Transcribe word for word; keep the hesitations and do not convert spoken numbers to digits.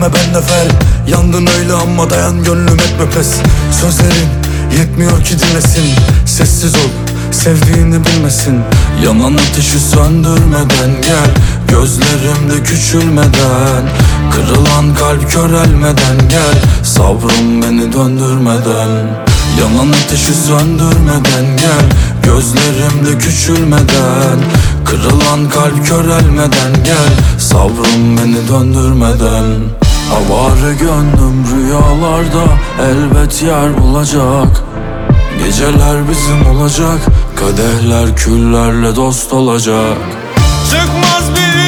dönme ben nefer. Yandın öyle ama dayan gönlüm etme pes. Sözlerin yetmiyor ki dinlesin. Sessiz ol sevdiğini bilmesin. Yanan ateşi söndürmeden gel, gözlerimde küçülmeden. Kırılan kalp körelmeden gel, sabrım beni döndürmeden. Yanan ateşi söndürmeden gel, gözlerimde küçülmeden. Kırılan kalp körelmeden gel, sabrım beni döndürmeden. Avare gönlüm rüyalarda elbet yer bulacak. Geceler bizim olacak, kadehler küllerle dost olacak. Çıkmaz bir